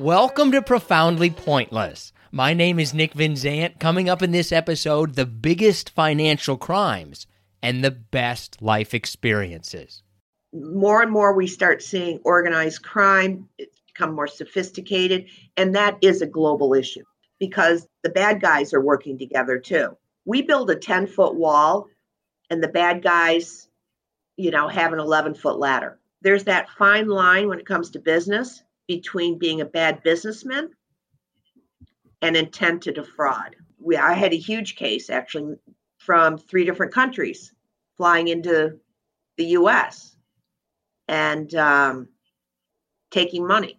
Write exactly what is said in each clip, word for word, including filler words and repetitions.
Welcome to Profoundly Pointless. My name is Nick Vinzant. Coming up in this episode, the biggest financial crimes and the best life experiences. More and more we start seeing organized crime. It's become more sophisticated, and that is a global issue because the bad guys are working together too. We build a ten-foot wall, and the bad guys, you know, have an eleven-foot ladder. There's that fine line when it comes to business between being a bad businessman and intent to defraud. We, I had a huge case actually from three different countries flying into the U S and um, taking money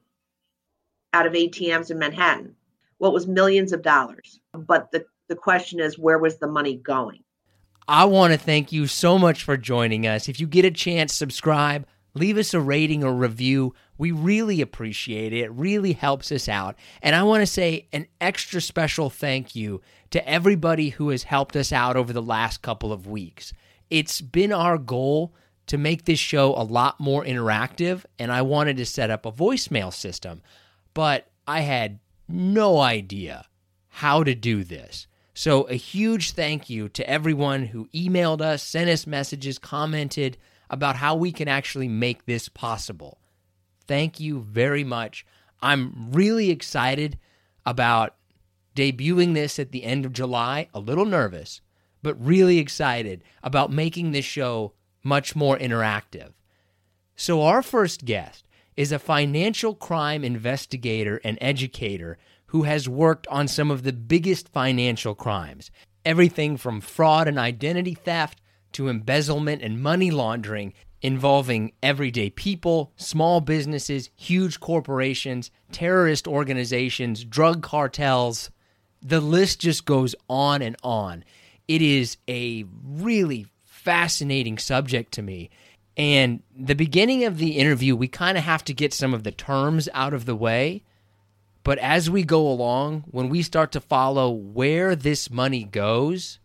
out of A T Ms in Manhattan. Well, it was millions of dollars. But the, the question is, where was the money going? I want to thank you so much for joining us. If you get a chance, subscribe, leave us a rating or review. We really appreciate it. It really helps us out. And I want to say an extra special thank you to everybody who has helped us out over the last couple of weeks. It's been our goal to make this show a lot more interactive, and I wanted to set up a voicemail system, but I had no idea how to do this. So a huge thank you to everyone who emailed us, sent us messages, commented about how we can actually make this possible. Thank you very much. I'm really excited about debuting this at the end of July, a little nervous, but really excited about making this show much more interactive. So our first guest is a financial crime investigator and educator who has worked on some of the biggest financial crimes, everything from fraud and identity theft to embezzlement and money laundering involving everyday people, small businesses, huge corporations, terrorist organizations, drug cartels. The list just goes on and on. It is a really fascinating subject to me. And the beginning of the interview, we kind of have to get some of the terms out of the way. But as we go along, when we start to follow where this money goes,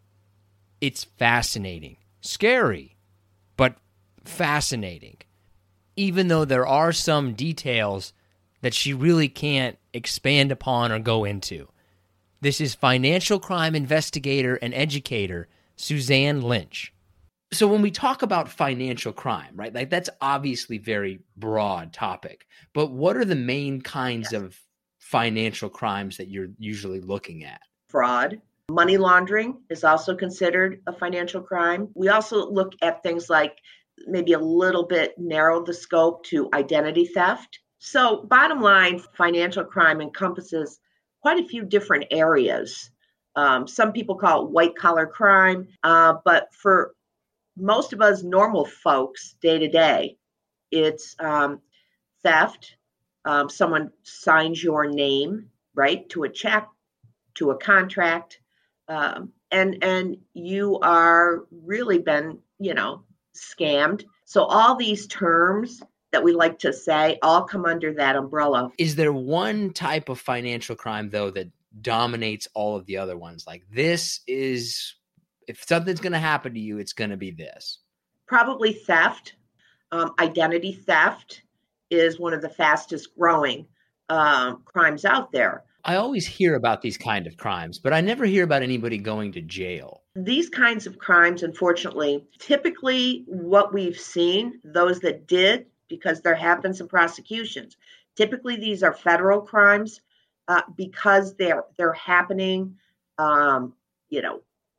it's fascinating. Scary, but fascinating. Even though there are some details that she really can't expand upon or go into. This is financial crime investigator and educator Suzanne Lynch. So when we talk about financial crime, right, like that's obviously very broad topic, but what are the main kinds yes. of financial crimes that you're usually looking at? Fraud. Money laundering is also considered a financial crime. We also look at things like maybe a little bit narrow the scope to identity theft. So bottom line, financial crime encompasses quite a few different areas. Um, some people call it white collar crime, uh, but for most of us normal folks day to day, it's um, theft. Um, someone signs your name, right, to a check, to a contract. Um, and and you are really been, you know, scammed. So all these terms that we like to say all come under that umbrella. Is there one type of financial crime, though, that dominates all of the other ones? Like this is, if something's going to happen to you, it's going to be this. Probably theft. Um, identity theft is one of the fastest growing um, crimes out there. I always hear about these kind of crimes, but I never hear about anybody going to jail. These kinds of crimes, unfortunately, typically what we've seen, those that did, because there have been some prosecutions, typically these are federal crimes uh, because they're they're happening, um, you know,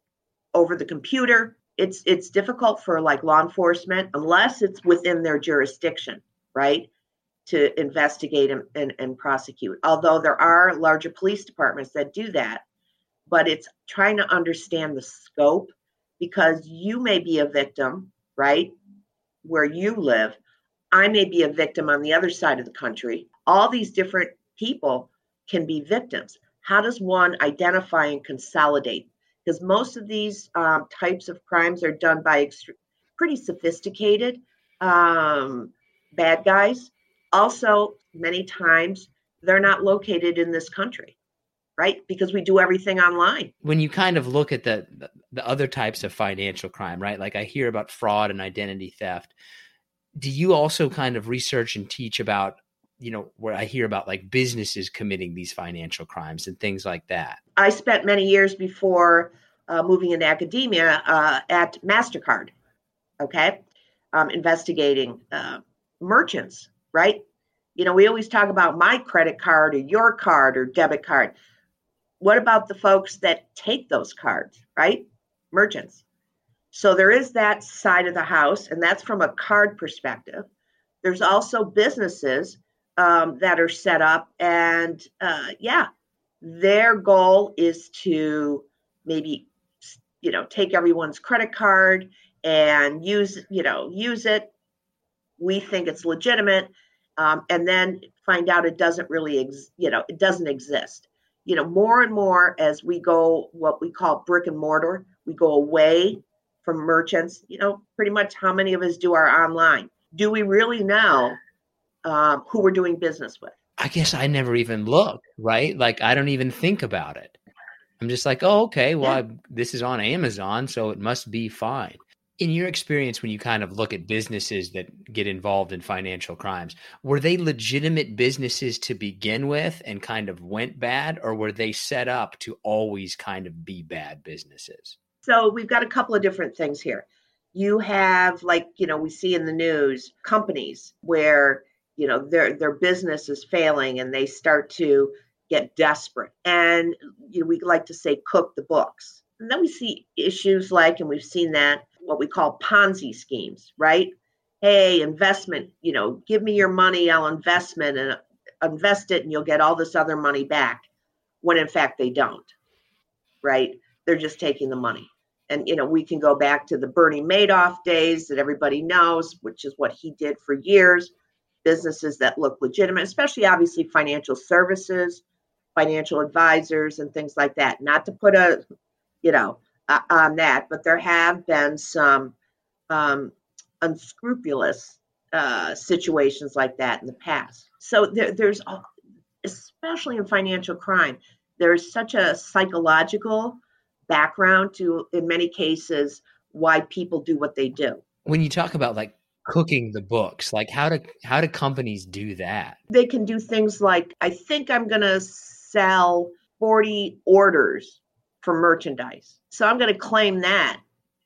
over the computer. It's it's difficult for like law enforcement unless it's within their jurisdiction, right? To investigate and, and, and prosecute. Although there are larger police departments that do that, but it's trying to understand the scope because you may be a victim, right? Where you live. I may be a victim on the other side of the country. All these different people can be victims. How does one identify and consolidate? Because most of these um, types of crimes are done by ext- pretty sophisticated um, bad guys. Also, many times, they're not located in this country, right? Because we do everything online. When you kind of look at the, the the other types of financial crime, right? Like I hear about fraud and identity theft. Do you also kind of research and teach about you know, where I hear about like businesses committing these financial crimes and things like that. I spent many years before uh, moving into academia uh, at MasterCard, okay, um, investigating uh, merchants, right? You know, we always talk about my credit card or your card or debit card. What about the folks that take those cards, right? Merchants. So there is that side of the house, and that's from a card perspective. There's also businesses um, that are set up, and uh, yeah, their goal is to maybe, you know, take everyone's credit card and use, you know, use it. We think it's legitimate, um, and then find out it doesn't really, ex- you know, it doesn't exist. You know, more and more as we go, what we call brick and mortar, we go away from merchants. You know, pretty much how many of us do our online? Do we really know um, who we're doing business with? I guess I never even look, right? Like I don't even think about it. I'm just like, oh, okay, well, Yeah. I, this is on Amazon, so it must be fine. In your experience, when you kind of look at businesses that get involved in financial crimes, were they legitimate businesses to begin with and kind of went bad, or were they set up to always kind of be bad businesses? So we've got a couple of different things here. You have, like, you know, we see in the news companies where, you know, their their business is failing and they start to get desperate. And you know, we like to say cook the books. And then we see issues like, and we've seen that, what we call Ponzi schemes, right? Hey, investment, you know, give me your money, I'll investment and invest it and you'll get all this other money back. When in fact they don't, right? They're just taking the money. And, you know, we can go back to the Bernie Madoff days that everybody knows, which is what he did for years. Businesses that look legitimate, especially obviously financial services, financial advisors and things like that. Not to put a, you know, uh, on that, but there have been some um, unscrupulous uh, situations like that in the past. So there, there's, especially in financial crime, there's such a psychological background to, in many cases, why people do what they do. When you talk about like cooking the books, like how do how do companies do that? They can do things like, I think I'm going to sell forty orders for merchandise, so I'm going to claim that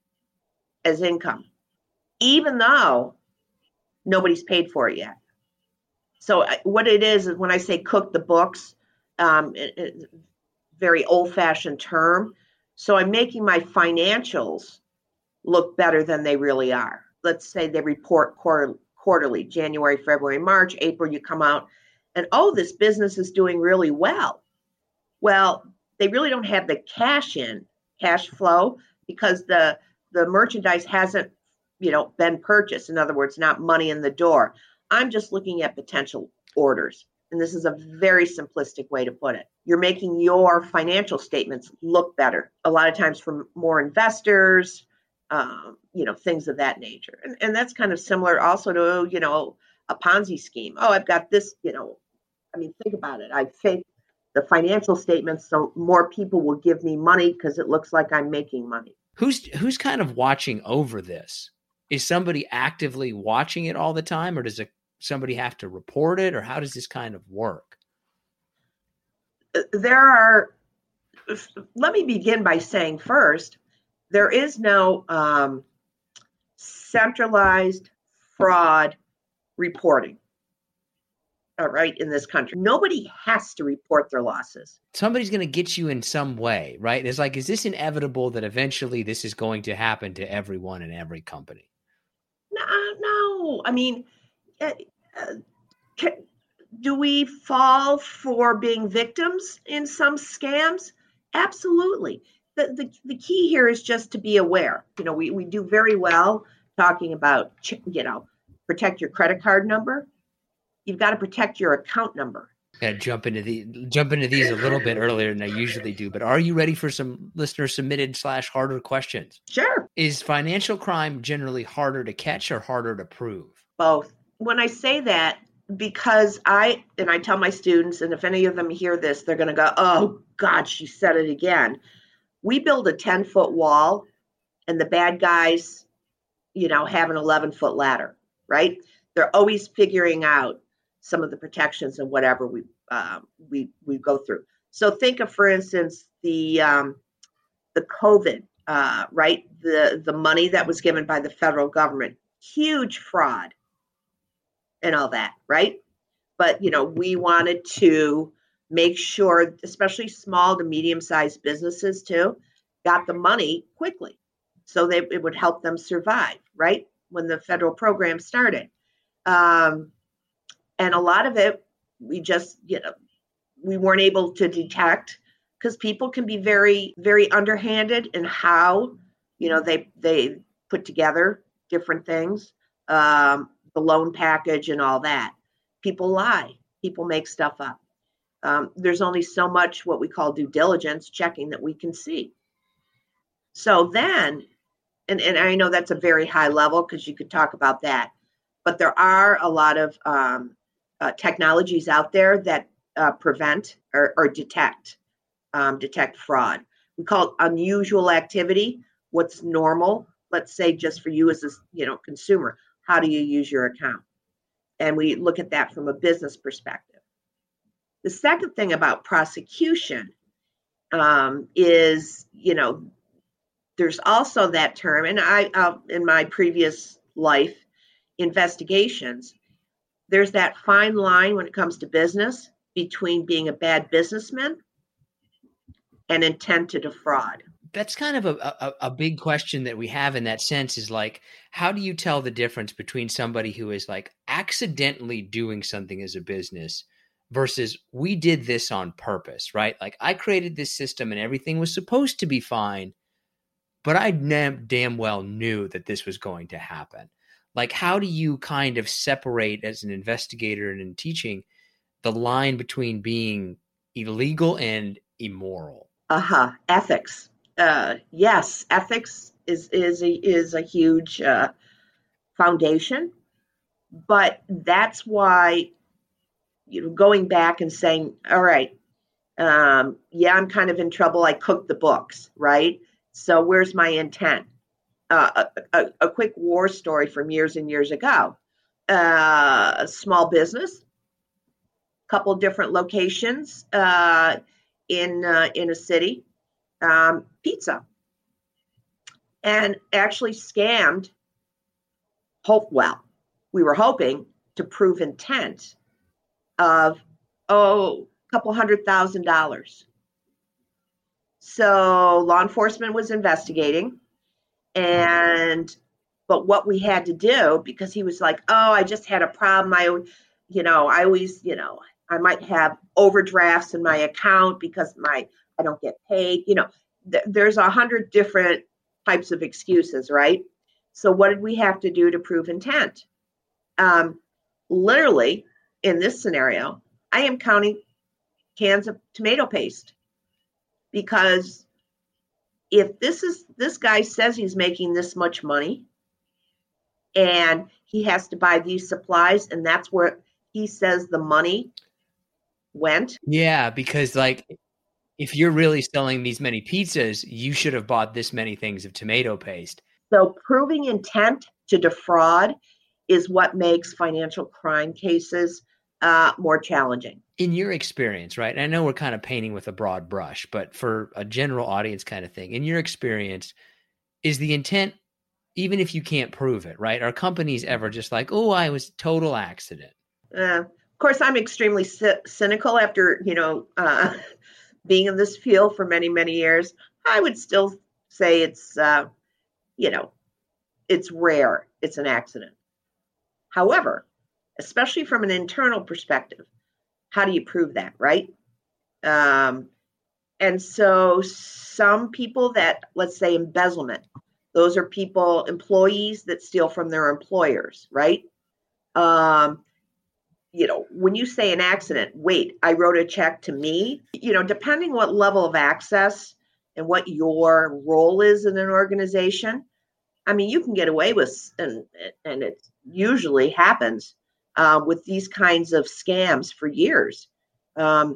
as income, even though nobody's paid for it yet. So what it is, is when I say cook the books, um, it, it, very old-fashioned term. So I'm making my financials look better than they really are. Let's say they report quarter, quarterly, January, February, March, April, you come out and, oh, this business is doing really well. Well, they really don't have the cash in, cash flow, because the, the merchandise hasn't, you know, been purchased. In other words, not money in the door. I'm just looking at potential orders. And this is a very simplistic way to put it. You're making your financial statements look better. A lot of times for more investors, um, you know, things of that nature. And, and that's kind of similar also to, you know, a Ponzi scheme. Oh, I've got this, you know, I mean, think about it. I fake the financial statements so more people will give me money because it looks like I'm making money. Who's who's kind of watching over this? Is somebody actively watching it all the time, or does it somebody have to report it, or how does this kind of work? There are, let me begin by saying first, there is no um, centralized fraud reporting, all right, in this country. Nobody has to report their losses. Somebody's going to get you in some way, right? It's like, is this inevitable that eventually this is going to happen to everyone in every company? No, no. I mean, uh, can, do we fall for being victims in some scams? Absolutely. The, the, the key here is just to be aware. You know, we, we do very well talking about, you know, protect your credit card number. You've got to protect your account number. Got to jump into the jump into these a little bit earlier than I usually do. But are you ready for some listener submitted slash harder questions? Sure. Is financial crime generally harder to catch or harder to prove? Both. When I say that, because I, and I tell my students, and if any of them hear this, they're going to go, oh, God, she said it again. We build a ten-foot wall, and the bad guys, you know, have an eleven-foot ladder, right? They're always figuring out some of the protections and whatever we uh, we we go through. So think of, for instance, the um, the COVID, uh, right? The the money that was given by the federal government, huge fraud and all that, right? But you know, we wanted to make sure, especially small to medium-sized businesses too, got the money quickly, so that it would help them survive, right? When the federal program started. Um, and a lot of it, we just, you know, we weren't able to detect, because people can be very, very underhanded in how, you know, they they put together different things, um, the loan package and all that. People lie. People make stuff up. Um, there's only so much what we call due diligence checking that we can see. So then, and, and I know that's a very high level because you could talk about that, but there are a lot of um, uh, technologies out there that uh, prevent or, or detect um, detect fraud. We call it unusual activity. What's normal? Let's say just for you as a you know consumer, how do you use your account? And we look at that from a business perspective. The second thing about prosecution um, is, you know, there's also that term, and I, uh, in my previous life, investigations, there's that fine line when it comes to business between being a bad businessman and intent to defraud. That's kind of a, a, a big question that we have in that sense, is like, how do you tell the difference between somebody who is like accidentally doing something as a business versus we did this on purpose, right? Like, I created this system and everything was supposed to be fine, but I damn well knew that this was going to happen. Like, how do you kind of separate, as an investigator and in teaching, the line between being illegal and immoral? Uh-huh. Ethics. Uh, yes, ethics is is a, is a huge uh, foundation, but that's why, you know, going back and saying, all right, um, yeah, I'm kind of in trouble. I cooked the books, right? So where's my intent? Uh, a, a, a quick war story from years and years ago. Uh, a small business, couple different locations uh, in uh, in a city, um, pizza, and actually scammed. Hope well, we were hoping to prove intent of oh, a couple hundred thousand dollars. So law enforcement was investigating, and but what we had to do, because he was like, oh, I just had a problem. I, you know, I always, you know, I might have overdrafts in my account because my I don't get paid. You know, th- there's a hundred different types of excuses, right? So what did we have to do to prove intent? Um, literally, in this scenario, I am counting cans of tomato paste, because if this is this guy says he's making this much money and he has to buy these supplies, and that's where he says the money went. Yeah, because like, if you're really selling these many pizzas, you should have bought this many things of tomato paste. So proving intent to defraud is what makes financial crime cases uh, more challenging. In your experience, right? And I know we're kind of painting with a broad brush, but for a general audience kind of thing, in your experience, is the intent, even if you can't prove it, right? Are companies ever just like, oh, I was total accident? Uh, of course, I'm extremely c- cynical after, you know, uh, being in this field for many, many years. I would still say it's, uh, you know, it's rare. It's an accident. However, especially from an internal perspective, how do you prove that, right? Um, and so some people that, let's say, embezzlement, those are people, employees that steal from their employers, right? Um, you know, when you say an accident, wait, I wrote a check to me, you know, depending what level of access and what your role is in an organization, I mean, you can get away with, and and it usually happens uh, with these kinds of scams for years. Um,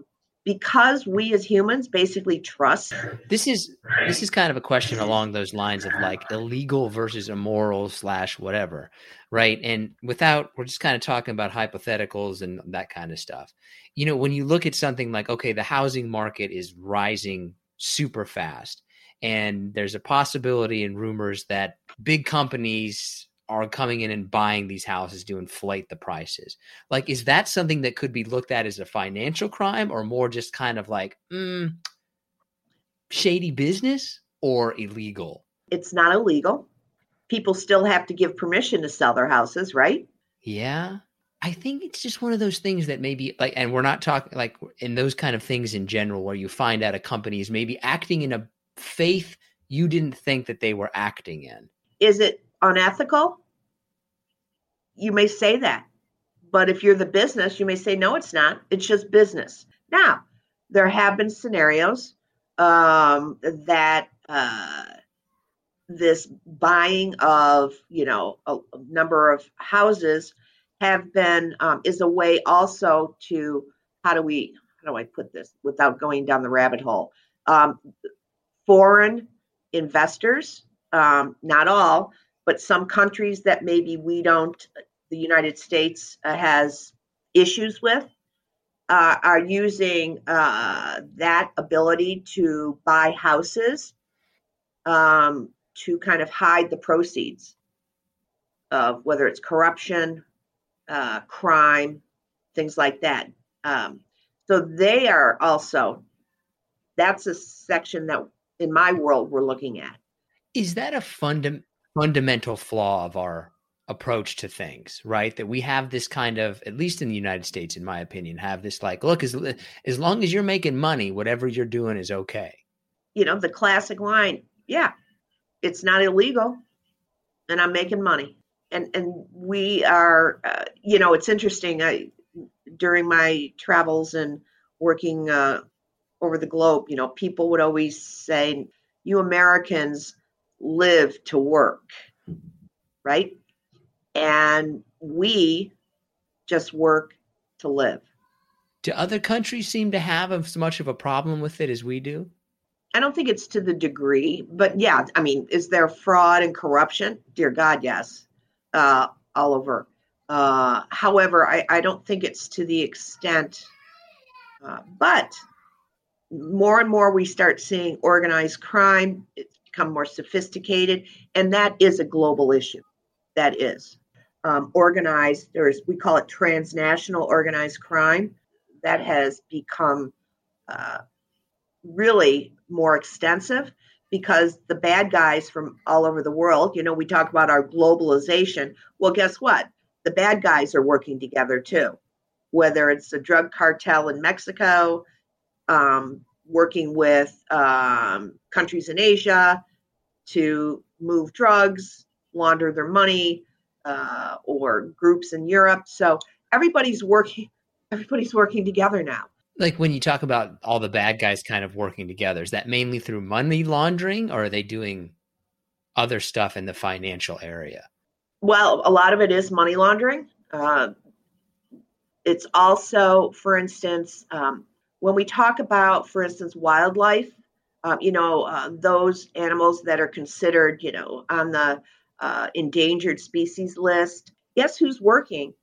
because we as humans basically trust. This is this is kind of a question along those lines of like illegal versus immoral slash whatever, right? And without, we're just kind of talking about hypotheticals and that kind of stuff. You know, when you look at something like, okay, the housing market is rising super fast, and there's a possibility and rumors that big companies are coming in and buying these houses to inflate the prices. Like, is that something that could be looked at as a financial crime, or more just kind of like, mm, shady business, or illegal? It's not illegal. People still have to give permission to sell their houses, right? Yeah. I think it's just one of those things that maybe like, and we're not talking like in those kind of things in general, where you find out a company is maybe acting in a faith you didn't think that they were acting in. Is it unethical? You may say that. But if you're the business, you may say, no, it's not. It's just business. Now, there have been scenarios um, that uh, this buying of, you know, a, a number of houses have been, um, is a way also to, how do we, how do I put this without going down the rabbit hole? Um, foreign investors, um, not all, but some countries that maybe we don't, the United States uh, has issues with, uh, are using uh, that ability to buy houses um, to kind of hide the proceeds of whether it's corruption, uh, crime, things like that. Um, so they are also, that's a section that in my world we're looking at. Is that a funda- fundamental flaw of our approach to things, right? That we have this kind of, at least in the United States, in my opinion, have this like, look, as, as long as you're making money, whatever you're doing is okay. You know, the classic line, yeah, it's not illegal and I'm making money. And and we are, uh, you know, it's interesting. I, during my travels and working uh, over the globe, you know, people would always say, you Americans live to work, right? And we just work to live. Do other countries seem to have as much of a problem with it as we do? I don't think it's to the degree, but yeah, I mean, is there fraud and corruption? Dear God, yes, uh, all over. Uh, however, I, I don't think it's to the extent, uh, but more and more we start seeing organized crime. It's become more sophisticated, and that is a global issue. That is. Um, organized, there's, we call it transnational organized crime. That has become uh, really more extensive because the bad guys from all over the world, you know, we talk about our globalization. Well, guess what? The bad guys are working together too, whether it's a drug cartel in Mexico, um, working with um, countries in Asia to move drugs, launder their money, uh, or groups in Europe. So everybody's working, everybody's working together now. Like when you talk about all the bad guys kind of working together, is that mainly through money laundering, or are they doing other stuff in the financial area? Well, a lot of it is money laundering. Uh, it's also, for instance, um, when we talk about, for instance, wildlife, um, you know, uh, those animals that are considered, you know, on the uh, endangered species list, guess who's working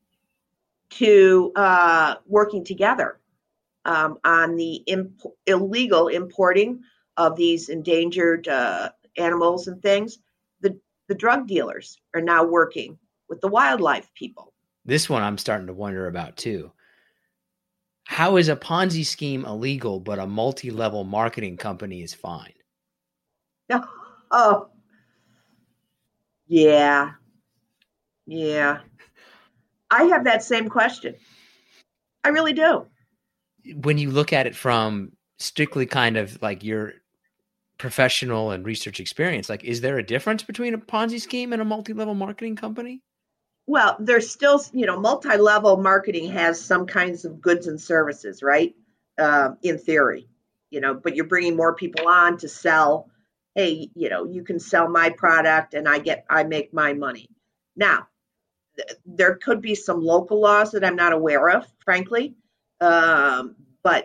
to uh, working together um, on the imp- illegal importing of these endangered uh, animals and things? The the drug dealers are now working with the wildlife people. This one I'm starting to wonder about too. How is a Ponzi scheme illegal, but a multi-level marketing company is fine? Oh, yeah. Yeah. I have that same question. I really do. When you look at it from strictly kind of like your professional and research experience, like, is there a difference between a Ponzi scheme and a multi-level marketing company? Well, there's still, you know, multi-level marketing has some kinds of goods and services, right? Uh, in theory, you know, but you're bringing more people on to sell. Hey, you know, you can sell my product and I get, I make my money. Now, th- there could be some local laws that I'm not aware of, frankly. Um, but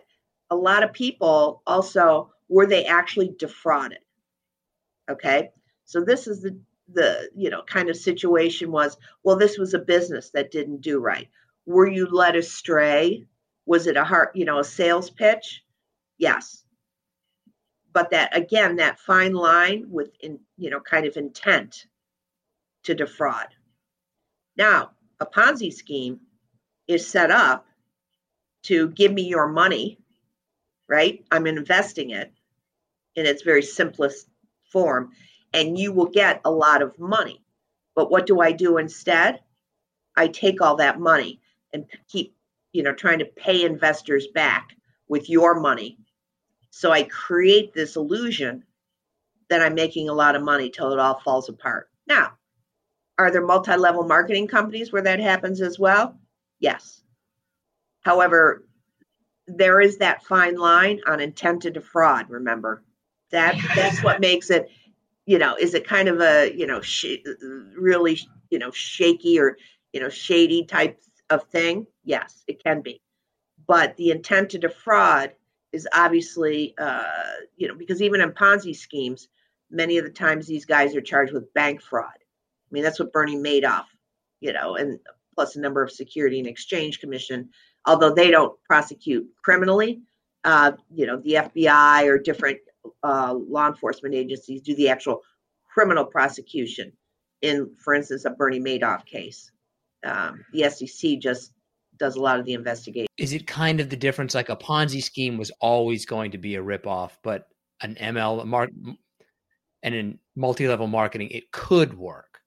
a lot of people also, were they actually defrauded? Okay. So this is the, the, you know, kind of situation was, well, this was a business that didn't do right. Were you led astray? Was it a heart, you know, a sales pitch? Yes. But that, again, that fine line with, in, you know, kind of intent to defraud. Now, a Ponzi scheme is set up to give me your money, right? I'm investing it in its very simplest form, and you will get a lot of money. But what do I do instead? I take all that money and keep, you know, trying to pay investors back with your money. So I create this illusion that I'm making a lot of money till it all falls apart. Now, are there multi-level marketing companies where that happens as well? Yes. However, there is that fine line on intent to defraud, remember. That, that's what makes it, you know, is it kind of a, you know, sh- really, you know, shaky or, you know, shady type of thing? Yes, it can be. But the intent to defraud is obviously, uh, you know, because even in Ponzi schemes, many of the times these guys are charged with bank fraud. I mean, that's what Bernie Madoff, you know, and plus a number of Security and Exchange Commission, although they don't prosecute criminally, uh, you know, the F B I or different uh, law enforcement agencies do the actual criminal prosecution in, for instance, a Bernie Madoff case. Um, the S E C just does a lot of the investigation. Is it kind of the difference? Like a Ponzi scheme was always going to be a ripoff, but an M L mark and in multi-level marketing, it could work.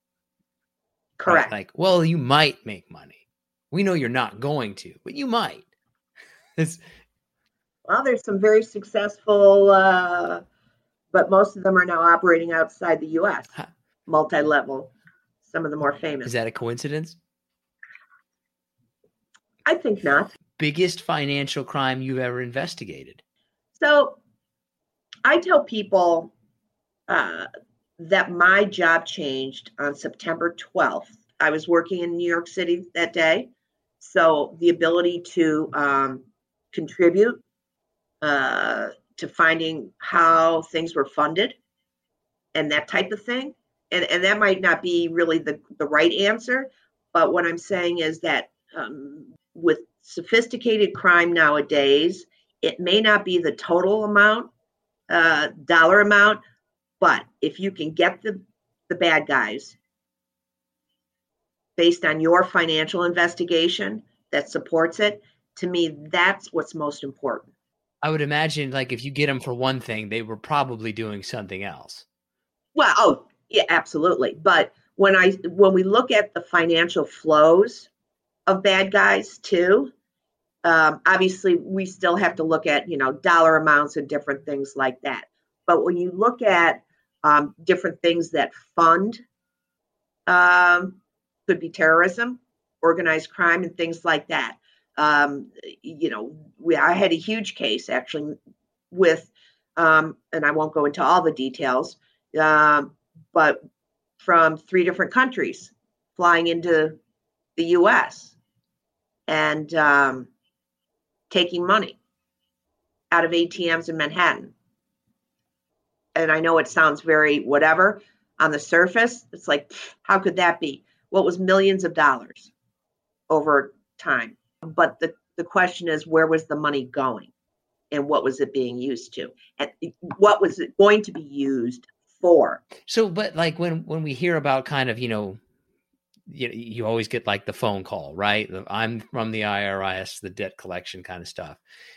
Correct. Right? Like, well, you might make money. We know you're not going to, but you might. It's, well, there's some very successful, uh, but most of them are now operating outside the U S. Huh. Multi-level, some of the more famous. Is that a coincidence? I think not. Biggest financial crime you've ever investigated? So I tell people uh, that my job changed on September twelfth. I was working in New York City that day. So the ability to um, contribute uh, to finding how things were funded and that type of thing. And, and that might not be really the, the right answer. But what I'm saying is that um, with sophisticated crime nowadays, it may not be the total amount, uh, dollar amount, but if you can get the, the bad guys based on your financial investigation that supports it, to me, that's what's most important. I would imagine, like, if you get them for one thing, they were probably doing something else. Well, oh, yeah, absolutely. But when I when we look at the financial flows of bad guys too, um, obviously we still have to look at, you know, dollar amounts and different things like that. But when you look at um, different things that fund, um, could be terrorism, organized crime, and things like that. Um, you know, we, I had a huge case actually with, um, and I won't go into all the details, um, but from three different countries flying into the U S and um, taking money out of A T Ms in Manhattan. And I know it sounds very whatever on the surface. It's like, how could that be? Well, it was millions of dollars over time. But the, the question is, where was the money going? And what was it being used to? And what was it going to be used for? So, but like when, when we hear about kind of, you know, you, you always get like the phone call, right? I'm from the I R S, the debt collection kind of stuff.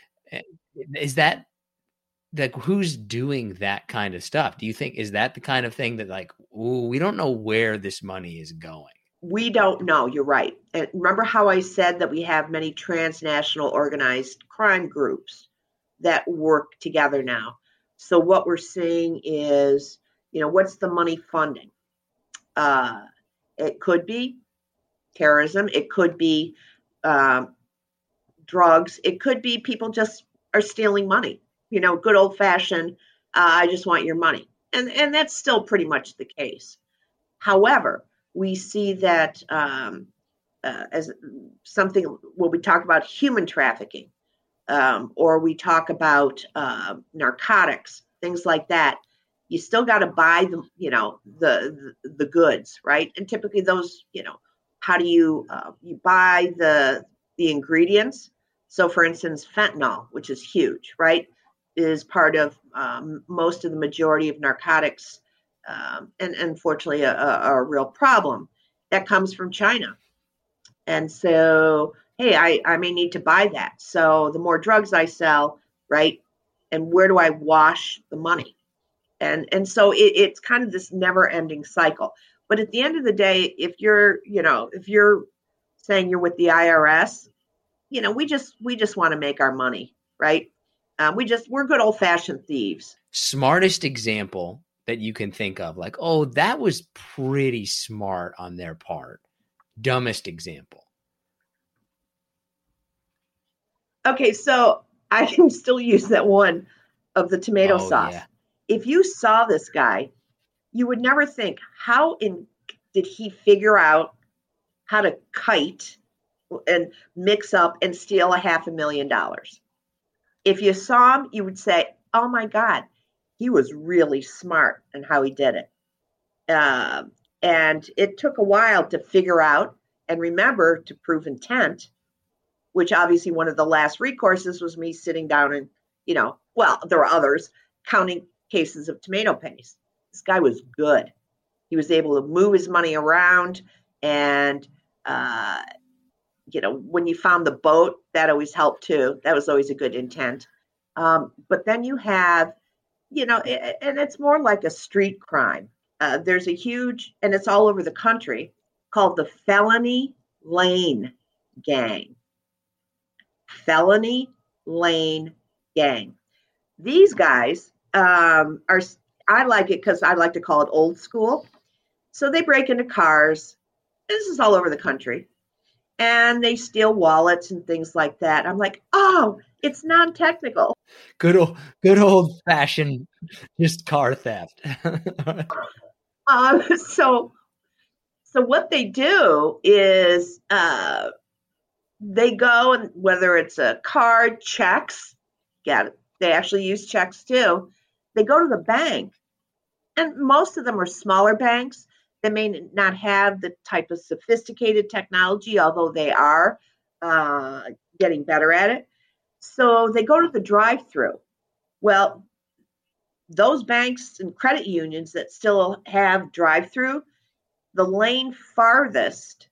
Is that, like, who's doing that kind of stuff? Do you think, is that the kind of thing that like, ooh, we don't know where this money is going? We don't know. You're right. And remember how I said that we have many transnational organized crime groups that work together now. So what we're seeing is, you know, what's the money funding? Uh, it could be terrorism. It could be um, drugs. It could be people just are stealing money. You know, good old fashioned, uh, I just want your money. And, and that's still pretty much the case. However, we see that um, uh, as something when we talk about human trafficking, um, or we talk about uh, narcotics, things like that. You still got to buy the, you know, the, the the goods, right? And typically those, you know, how do you uh, you buy the the ingredients? So, for instance, fentanyl, which is huge, right, is part of um, most of the majority of narcotics, um, and, and unfortunately a, a, a real problem that comes from China. And so, hey, I, I may need to buy that. So the more drugs I sell, right, and where do I wash the money? And and so it, it's kind of this never-ending cycle. But at the end of the day, if you're, you know, if you're saying you're with the I R S, you know, we just we just want to make our money, right? Uh, we just we're good old-fashioned thieves. Smartest example that you can think of, like, oh, that was pretty smart on their part. Dumbest example. Okay, so I can still use that one of the tomato Oh, sauce. yeah. If you saw this guy, you would never think, how in did he figure out how to kite and mix up and steal a half a million dollars? If you saw him, you would say, oh my God, he was really smart in how he did it. Uh, and it took a while to figure out and remember to prove intent, which obviously one of the last recourses was me sitting down and, you know, well, there were others, counting cases of tomato paste. This guy was good. He was able to move his money around. And, uh, you know, when you found the boat, that always helped too. That was always a good intent. Um, but then you have, you know, and it's more like a street crime. Uh, there's a huge, and it's all over the country, called the Felony Lane Gang. Felony Lane Gang. These guys um, are, I like it because I like to call it old school. So they break into cars. This is all over the country. And they steal wallets and things like that. I'm like, oh, it's non-technical. Good old, good old fashioned, just car theft. um, so, so what they do is uh, they go, and whether it's a card, checks, yeah, they actually use checks too. They go to the bank, and most of them are smaller banks. They may not have the type of sophisticated technology, although they are uh, getting better at it. So they go to the drive-through. Well, those banks and credit unions that still have drive-through, the lane farthest,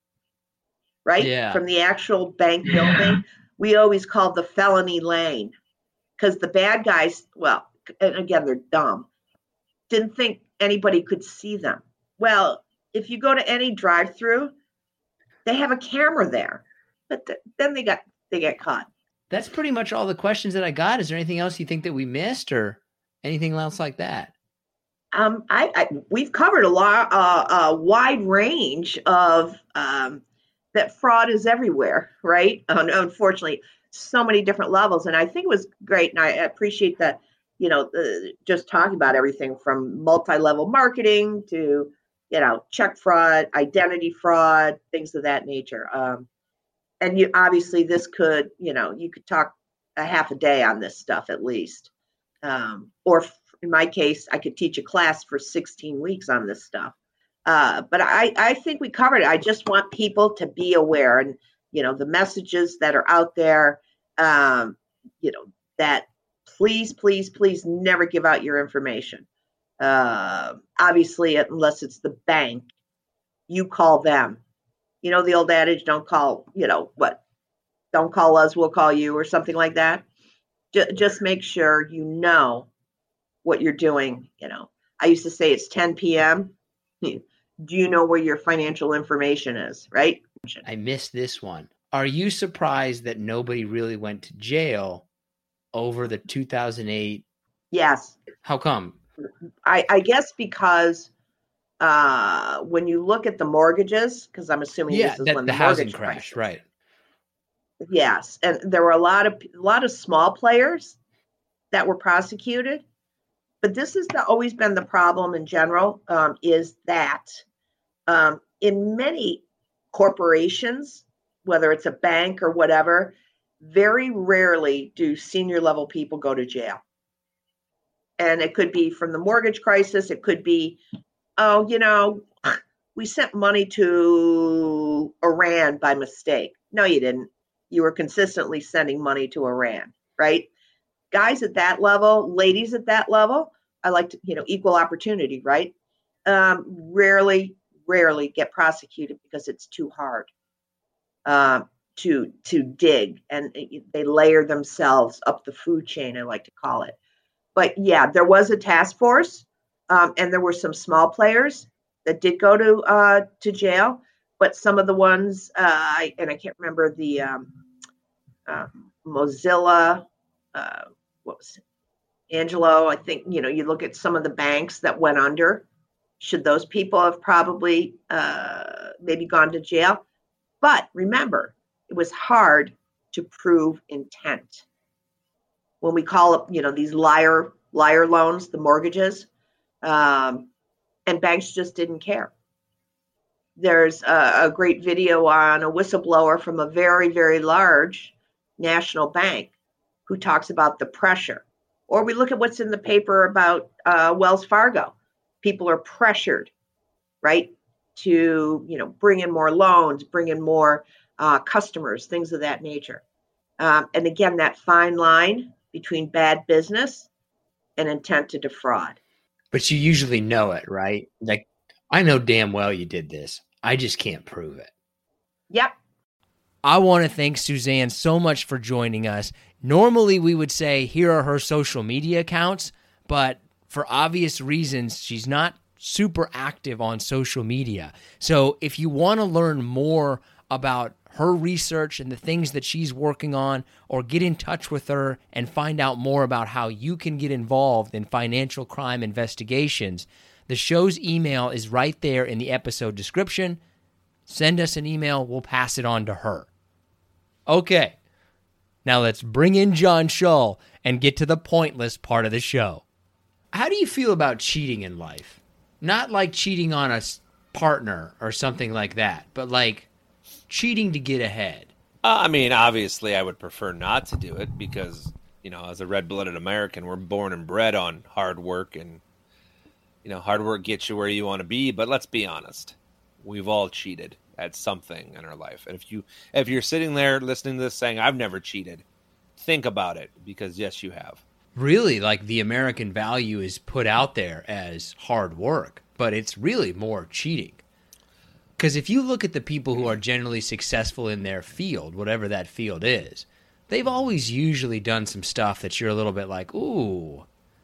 right, Yeah. from the actual bank building, we always call the felony lane, because the bad guys, well, and again, they're dumb, didn't think anybody could see them. Well, if you go to any drive-through, they have a camera there, but th- then they got they get caught. That's pretty much all the questions that I got. Is there anything else you think that we missed, or anything else like that? Um, I, I we've covered a lot, uh, a wide range of um, that fraud is everywhere, right? Unfortunately, so many different levels, and I think it was great, and I appreciate that. You know, uh, just talking about everything from multi-level marketing to, you know, check fraud, identity fraud, things of that nature. Um, and you obviously this could, you know, you could talk a half a day on this stuff at least. Um, or f- in my case, I could teach a class for sixteen weeks on this stuff. Uh, but I, I think we covered it. I just want people to be aware, and, you know, the messages that are out there, um, you know, that please, please, please never give out your information. Uh, obviously, unless it's the bank, you call them. You know, the old adage, don't call, you know, what? Don't call us, we'll call you, or something like that. J- just make sure you know what you're doing. You know, I used to say it's ten p.m. Do you know where your financial information is, right? I missed this one. Are you surprised that nobody really went to jail over the two thousand eight? Yes. How come? I, I guess because uh, when you look at the mortgages, because I'm assuming Yeah, this is that, when the the, housing mortgage crash, crisis, right? Yes, and there were a lot of a lot of small players that were prosecuted, but this has the, always been the problem in general. Um, is that um, in many corporations, whether it's a bank or whatever, very rarely do senior level people go to jail. And it could be from the mortgage crisis. It could be, oh, you know, we sent money to Iran by mistake. No, you didn't. You were consistently sending money to Iran, right? Guys at that level, ladies at that level, I like to, you know, equal opportunity, right? Um, rarely, rarely get prosecuted because it's too hard uh, to to dig, and they layer themselves up the food chain, I like to call it. But yeah, there was a task force, um, and there were some small players that did go to uh, to jail. But some of the ones, uh, I, and I can't remember the um, uh, Mozilla, uh, what was it? Angelo, I think, you know, you look at some of the banks that went under. Should those people have probably uh, maybe gone to jail? But remember, it was hard to prove intent. When we call up, you know, these liar liar loans, the mortgages, um, and banks just didn't care. There's a, a great video on a whistleblower from a very, very large national bank who talks about the pressure. Or we look at what's in the paper about uh, Wells Fargo. People are pressured, right, to, you know, bring in more loans, bring in more uh, customers, things of that nature. Um, and again, that fine line between bad business and intent to defraud. But you usually know it, right? Like, I know damn well you did this. I just can't prove it. Yep. I want to thank Suzanne so much for joining us. Normally, we would say, here are her social media accounts, but for obvious reasons, she's not super active on social media. So if you want to learn more about her research and the things that she's working on, or get in touch with her and find out more about how you can get involved in financial crime investigations, the show's email is right there in the episode description. Send us an email. We'll pass it on to her. Okay, now let's bring in John Shull and get to the pointless part of the show. How do you feel about cheating in life? Not like cheating on a partner or something like that, but like cheating to get ahead. Uh, I mean, obviously, I would prefer not to do it because, you know, as a red-blooded American, we're born and bred on hard work, and, you know, hard work gets you where you want to be. But let's be honest, we've all cheated at something in our life. And if you if you're sitting there listening to this saying, I've never cheated, think about it, because yes, you have. Really, like, the American value is put out there as hard work, but it's really more cheating. Because if you look at the people who are generally successful in their field, whatever that field is, they've always usually done some stuff that you're a little bit like, ooh,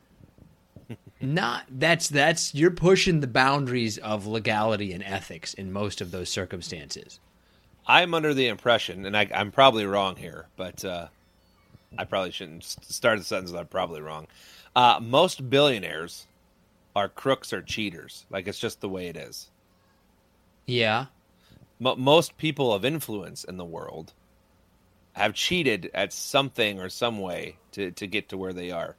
not that's that's you're pushing the boundaries of legality and ethics in most of those circumstances. I'm under the impression, and I, I'm probably wrong here, but uh, I probably shouldn't start the sentence that I'm probably wrong. Uh, most billionaires are crooks or cheaters. Like, it's just the way it is. Yeah. M- most people of influence in the world have cheated at something or some way to, to get to where they are.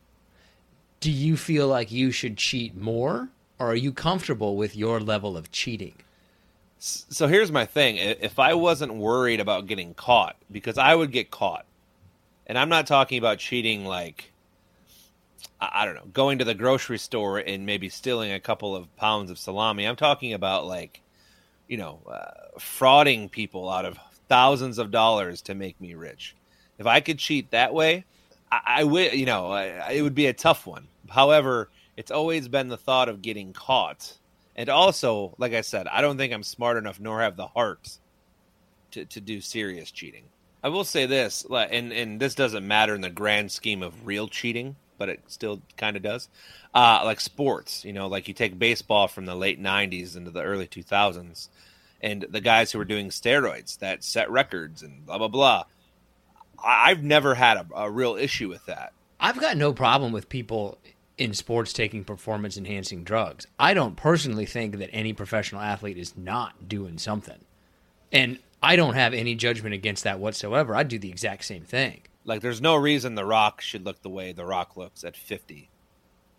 Do you feel like you should cheat more, or are you comfortable with your level of cheating? So here's my thing. If I wasn't worried about getting caught, because I would get caught, and I'm not talking about cheating like, I don't know, going to the grocery store and maybe stealing a couple of pounds of salami. I'm talking about, like, you know, uh, frauding people out of thousands of dollars to make me rich. If I could cheat that way, I, I would, you know, I, it would be a tough one. However, it's always been the thought of getting caught. And also, like I said, I don't think I'm smart enough nor have the heart to, to do serious cheating. I will say this, and, and this doesn't matter in the grand scheme of real cheating, but it still kind of does. Uh, like sports, you know, like you take baseball from the late nineties into the early two thousands, and the guys who were doing steroids that set records and blah, blah, blah. I've never had a, a real issue with that. I've got no problem with people in sports taking performance-enhancing drugs. I don't personally think that any professional athlete is not doing something. And I don't have any judgment against that whatsoever. I'd do the exact same thing. Like, there's no reason The Rock should look the way The Rock looks at fifty.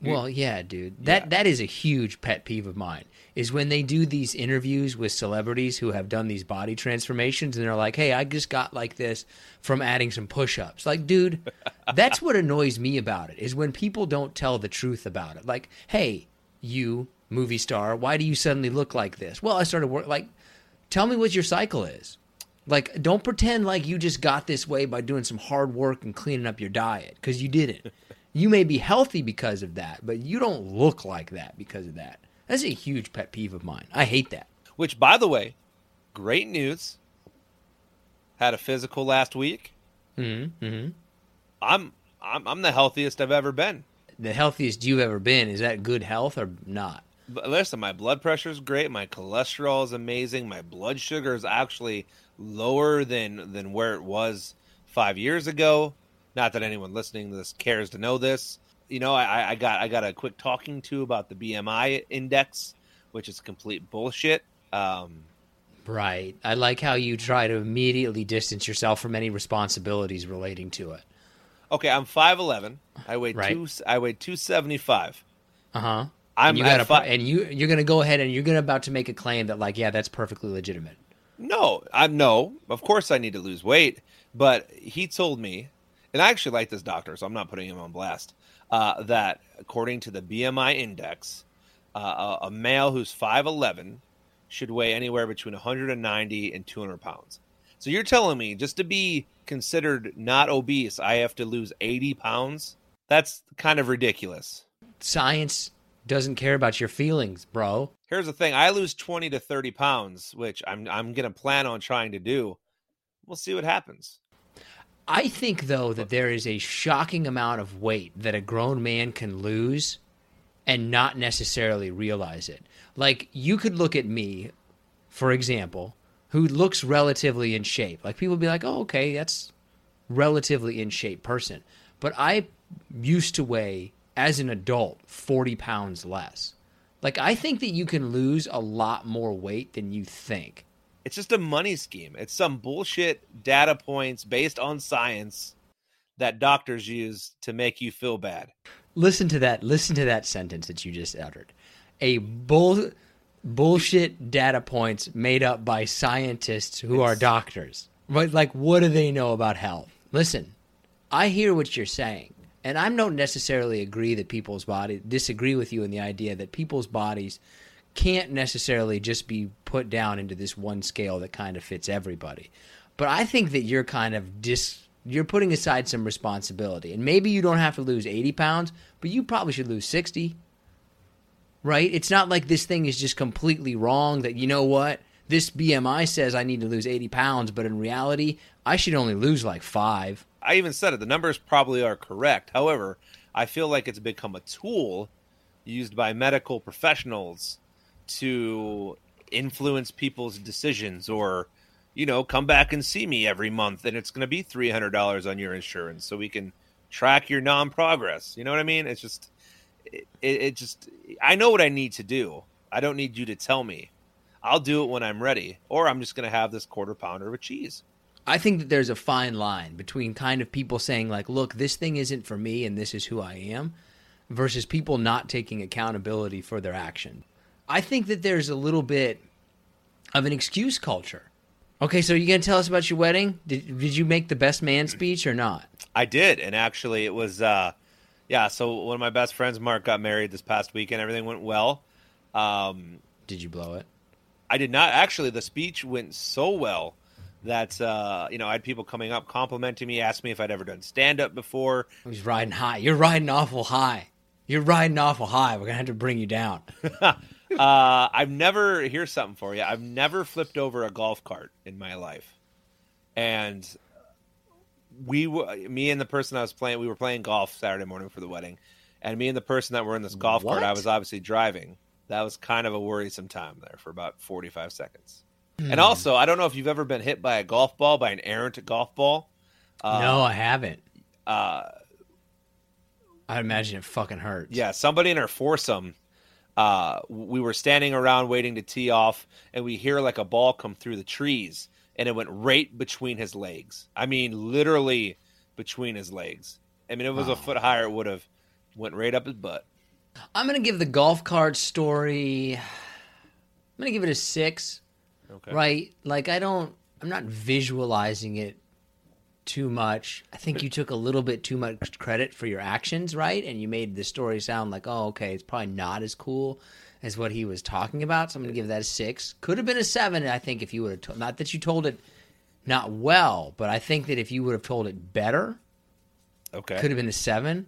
Well, yeah, dude. That Yeah. that is a huge pet peeve of mine. Is when they do these interviews with celebrities who have done these body transformations and they're like, "Hey, I just got like this from adding some push-ups." Like, dude, that's what annoys me about it. Is when people don't tell the truth about it. Like, "Hey, you movie star, why do you suddenly look like this?" Well, I started work like tell me what your cycle is. Like, don't pretend like you just got this way by doing some hard work and cleaning up your diet, because you didn't. You may be healthy because of that, but you don't look like that because of that. That's a huge pet peeve of mine. I hate that. Which, by the way, great news. Had a physical last week. Mm-hmm. Mm-hmm. I'm I'm I'm the healthiest I've ever been. The healthiest you've ever been. Is that good health or not? But listen, my blood pressure is great. My cholesterol is amazing. My blood sugar is actually lower than than where it was five years ago. Not that anyone listening to this cares to know this. You know, I, I got I got a quick talking to about the B M I index, which is complete bullshit. Um, Right. I like how you try to immediately distance yourself from any responsibilities relating to it. okay, I'm five eleven. I weigh Right. two. I weigh two seventy five. Uh huh. I'm and you at got fi- and you you're gonna go ahead and you're gonna about to make a claim that like, yeah, that's perfectly legitimate. No, I no. Of course, I need to lose weight. But he told me, and I actually like this doctor, so I'm not putting him on blast. Uh, that according to the B M I index, uh, a, a male who's five eleven should weigh anywhere between one hundred ninety and two hundred pounds. So you're telling me just to be considered not obese, I have to lose eighty pounds? That's kind of ridiculous. Science doesn't care about your feelings, bro. Here's the thing: I lose twenty to thirty pounds, which I'm I'm gonna plan on trying to do. We'll see what happens. I think, though, that there is a shocking amount of weight that a grown man can lose and not necessarily realize it. Like, you could look at me, for example, who looks relatively in shape. Like, people would be like, oh, okay, that's relatively in shape person. But I used to weigh, as an adult, forty pounds less. Like, I think that you can lose a lot more weight than you think. It's just a money scheme. It's some bullshit data points based on science that doctors use to make you feel bad. Listen to that. Listen to that sentence that you just uttered. A bull, bullshit data points made up by scientists who are doctors. Right? Like, what do they know about health? Listen, I hear what you're saying, and I don't necessarily agree that people's bodies disagree with you in the idea that people's bodies can't necessarily just be put down into this one scale that kind of fits everybody. But I think that you're kind of dis you're putting aside some responsibility. And maybe you don't have to lose eighty pounds, but you probably should lose sixty. Right? It's not like this thing is just completely wrong that, you know what, this B M I says I need to lose eighty pounds, but in reality, I should only lose like five. I even said it. The numbers probably are correct. However, I feel like it's become a tool used by medical professionals to influence people's decisions, or, you know, come back and see me every month and it's going to be three hundred dollars on your insurance so we can track your non-progress. You know what I mean? It's just, it, it just, I know what I need to do. I don't need you to tell me. I'll do it when I'm ready, or I'm just going to have this quarter pounder of cheese. I think that there's a fine line between kind of people saying like, look, this thing isn't for me and this is who I am, versus people not taking accountability for their action. I think that there's a little bit of an excuse culture. Okay, so you going to tell us about your wedding? Did, did you make the best man speech or not? I did, and actually it was, uh, yeah, so one of my best friends, Mark, got married this past weekend. Everything went well. Um, Did you blow it? I did not. Actually, the speech went so well that, uh, you know, I had people coming up complimenting me, asking me if I'd ever done stand-up before. He's riding high. You're riding awful high. You're riding awful high. We're going to have to bring you down. Uh, I've never, here's something for you. I've never flipped over a golf cart in my life. And we, me and the person I was playing, we were playing golf Saturday morning for the wedding. And me and the person that were in this golf What? cart, I was obviously driving. That was kind of a worrisome time there for about forty-five seconds. Hmm. And also, I don't know if you've ever been hit by a golf ball, by an errant golf ball. Uh, no, I haven't. Uh, I imagine it fucking hurts. yeah, somebody in our foursome, uh, we were standing around waiting to tee off, and we hear like a ball come through the trees, and it went right between his legs. I mean, literally between his legs. I mean, if it was Oh. a foot higher, it would have went right up his butt. I'm going to give the golf cart story, I'm going to give it a six, Okay. right? Like, I don't, I'm not visualizing it too much. I think you took a little bit too much credit for your actions, right? And you made the story sound like, oh, okay, it's probably not as cool as what he was talking about. So I'm going to give that a six. Could have been a seven, I think, if you would have told, not that you told it not well, but I think that if you would have told it better, Okay. could have been a seven.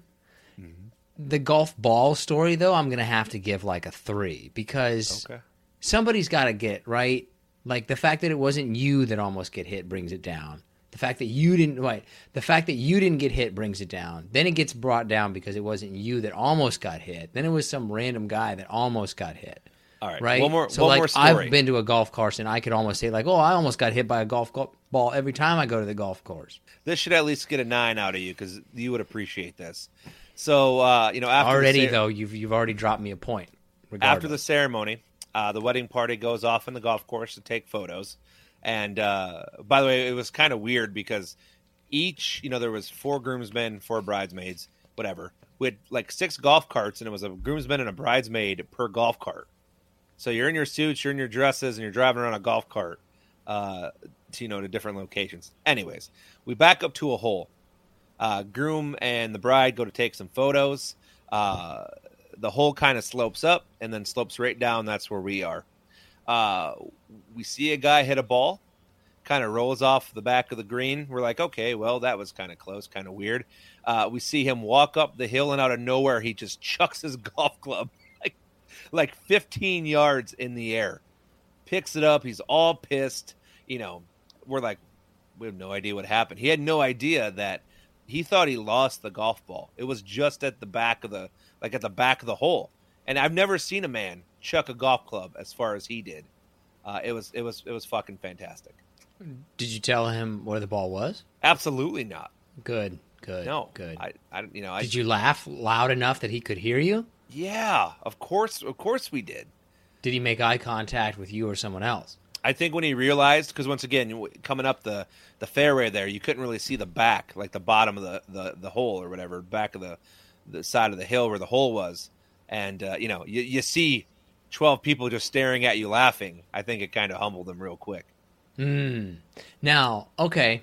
The golf ball story, though, I'm going to have to give like a three because Okay. somebody's got to get, right? Like the fact that it wasn't you that almost get hit brings it down. The fact that you didn't, right? The fact that you didn't get hit brings it down. Then it gets brought down because it wasn't you that almost got hit. Then it was some random guy that almost got hit. All right. Right? One more. So one like more story. I've been to a golf course and I could almost say like, oh, I almost got hit by a golf go- ball every time I go to the golf course. This should at least get a nine out of you because you would appreciate this. So uh, you know, after Already the cer- though, you've you've already dropped me a point. after the regardless. ceremony, uh, the wedding party goes off in the golf course to take photos. And uh, by the way, it was kind of weird because each, you know, there was four groomsmen, four bridesmaids, whatever. We had like six golf carts, and it was a groomsman and a bridesmaid per golf cart. So you're in your suits, you're in your dresses, and you're driving around a golf cart, uh, to, you know, to different locations. Anyways, we back up to a hole. Uh, groom and the bride go to take some photos. Uh, the hole kind of slopes up and then slopes right down. That's where we are. Uh, we see a guy hit a ball, kind of rolls off the back of the green. We're like, okay, well, that was kind of close, kind of weird. Uh, we see him walk up the hill, and out of nowhere, he just chucks his golf club like, like fifteen yards in the air. Picks it up. He's all pissed. You know, we're like, we have no idea what happened. He had no idea that he thought he lost the golf ball. It was just at the back of the, like at the back of the hole. And I've never seen a man chuck a golf club as far as he did. Uh, it was, it was, it was fucking fantastic. Did you tell him where the ball was? Absolutely not. Good, good, No, good. I, I, you know, I, Did you laugh loud enough that he could hear you? yeah, of course, of course we did. Did he make eye contact with you or someone else? I think when he realized, because once again, you- coming up the, the fairway there, you couldn't really see the back, like the bottom of the, the, the hole or whatever, back of the, the side of the hill where the hole was. And, uh, you know, you, you see twelve people just staring at you laughing. I think it kind of humbled him real quick. Hmm. Now, okay.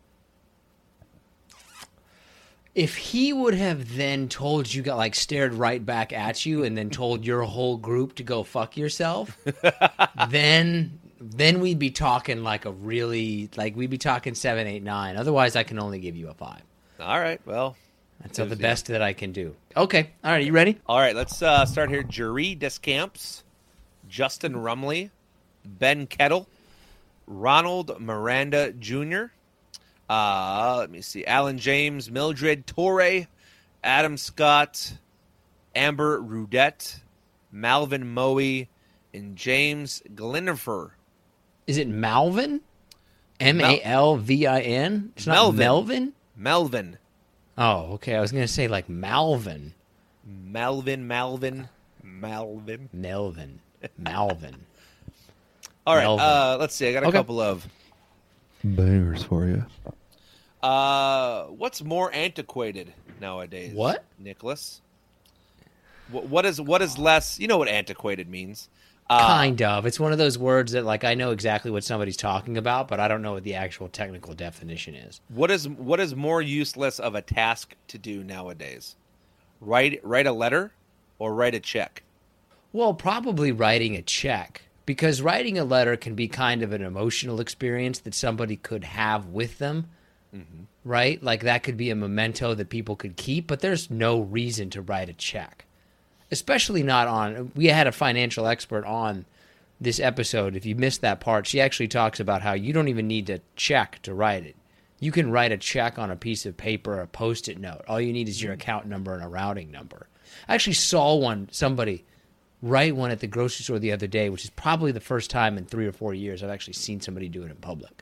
If he would have then told you, got like stared right back at you and then told your whole group to go fuck yourself, then then we'd be talking like a really, like we'd be talking seven, eight, nine. Otherwise, I can only give you a five. All right, well. That's the best that I can do. Okay. All right. You ready? All right, let's uh, start here. Jerry Descamps, Justin Rumley, Ben Kettle, Ronald Miranda Junior Uh, let me see. Alan James, Mildred Torre, Adam Scott, Amber Rudette, Malvin Moe, and James Glenifer. Is it Malvin? M A L V I N? It's not Melvin. Melvin? Melvin. Oh, okay. I was going to say like Malvin. Malvin, Malvin, Malvin. Melvin. Malvin. All right, Melvin. uh, let's see. I got a Okay. couple of bangers for you. Uh, what's more antiquated nowadays? What? Nicholas? What, what is what is less? You know what antiquated means? Uh, Kind of. It's one of those words that like I know exactly what somebody's talking about, but I don't know what the actual technical definition is. What is what is more useless of a task to do nowadays? Write write a letter or write a check? Well, probably writing a check, because writing a letter can be kind of an emotional experience that somebody could have with them, Mm-hmm. right? Like that could be a memento that people could keep, but there's no reason to write a check. Especially not on, we had a financial expert on this episode. If you missed that part, she actually talks about how you don't even need a check to write it. You can write a check on a piece of paper or a Post-it note. All you need is your account number and a routing number. I actually saw one, somebody write one at the grocery store the other day, which is probably the first time in three or four years I've actually seen somebody do it in public.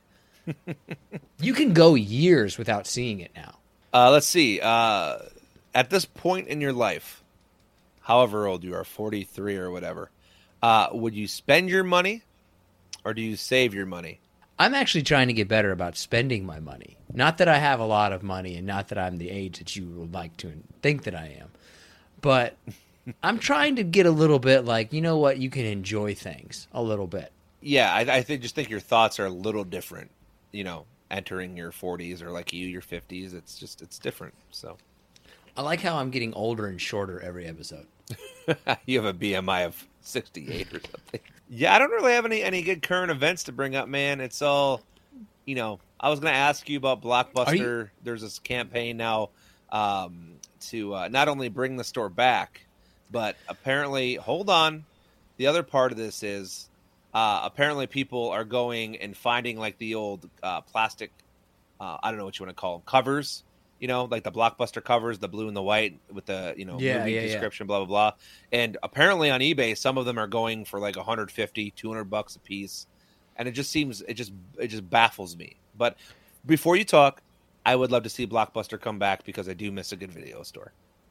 You can go years without seeing it now. Uh, let's see. Uh, at this point in your life, however old you are, forty-three or whatever, uh, would you spend your money or do you save your money? I'm actually trying to get better about spending my money. Not that I have a lot of money and not that I'm the age that you would like to think that I am. But I'm trying to get a little bit like, you know what, you can enjoy things a little bit. Yeah, I, I think just think your thoughts are a little different. You know, entering your forties or like you, your fifties. It's just it's different. So I like how I'm getting older and shorter every episode. you have a B M I of sixty-eight or something. Yeah, I don't really have any any good current events to bring up, man. It's all, you know. I was going to ask you about Blockbuster. You... There's this campaign now um, to uh, not only bring the store back, but apparently, hold on. The other part of this is uh, apparently people are going and finding like the old uh, plastic, uh, I don't know what you want to call them, covers, you know, like the Blockbuster covers, the blue and the white with the, you know, yeah, movie yeah, description, yeah. blah, blah, blah. And apparently on eBay, some of them are going for like one hundred fifty, two hundred bucks a piece. And it just seems, it just, it just baffles me. But before you talk, I would love to see Blockbuster come back because I do miss a good video store.